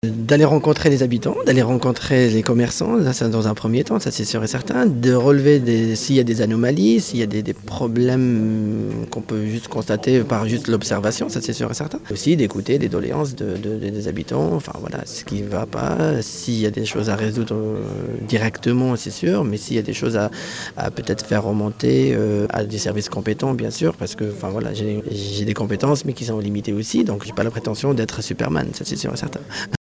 D'aller rencontrer les habitants, d'aller rencontrer les commerçants, là, ça, dans un premier temps, ça c'est sûr et certain, de relever s'il y a des anomalies, s'il y a des problèmes qu'on peut juste constater par juste l'observation, ça c'est sûr et certain. Aussi d'écouter les doléances des habitants, enfin voilà, ce qui ne va pas, s'il y a des choses à résoudre directement, c'est sûr, mais s'il y a des choses à peut-être faire remonter à des services compétents, bien sûr, parce que enfin voilà, j'ai des compétences mais qui sont limitées aussi, donc j'ai pas la prétention d'être Superman, ça c'est sûr et certain.